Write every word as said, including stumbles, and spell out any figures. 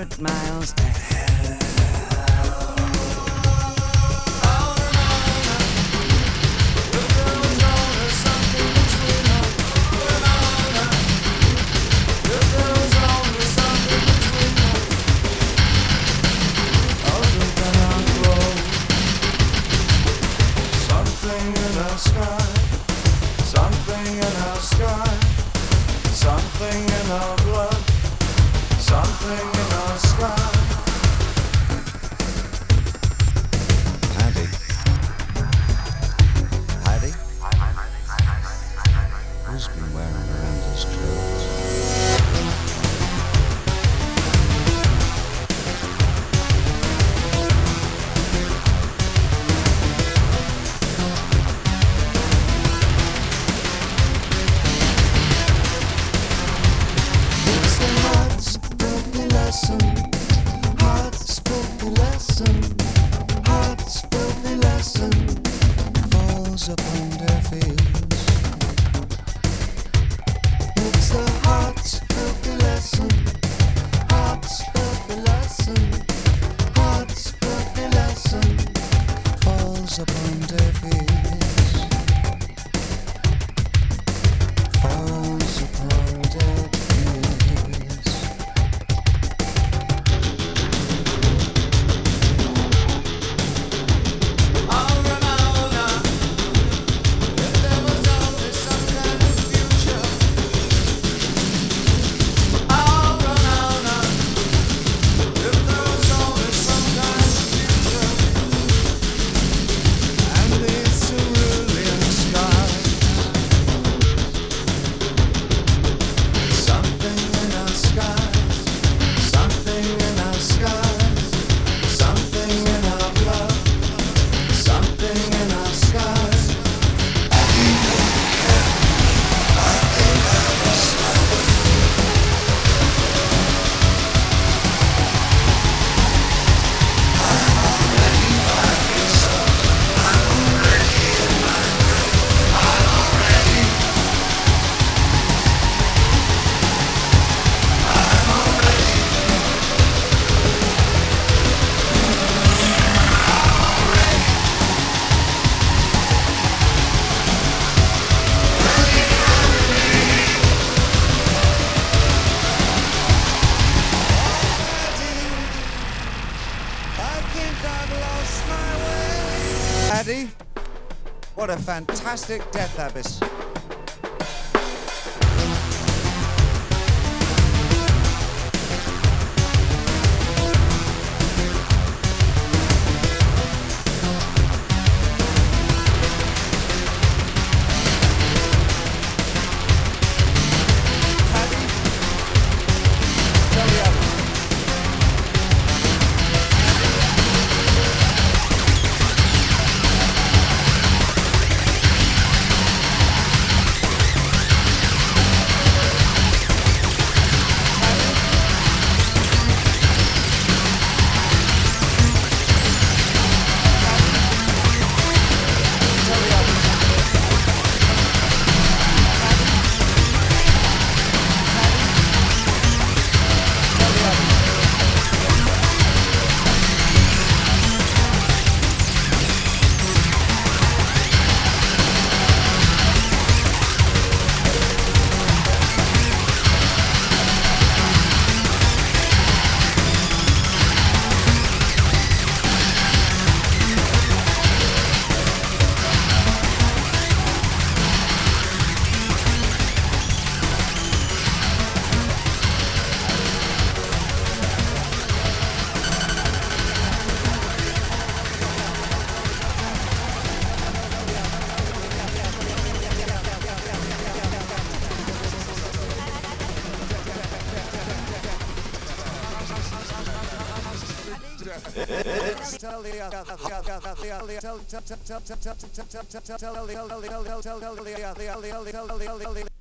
hundred miles to hell. Something in our sky, something in our blood, something in our sky. Paddy. Paddy? Who's been wearing Miranda's clothes? Heart-spoken lesson, heart-spoken lesson falls upon deaf ears. It's a heart-spoken lesson, heart-spoken lesson, heart-spoken lesson falls upon deaf ears. Falls upon deaf ears. Paddy, what a fantastic death abyss. It's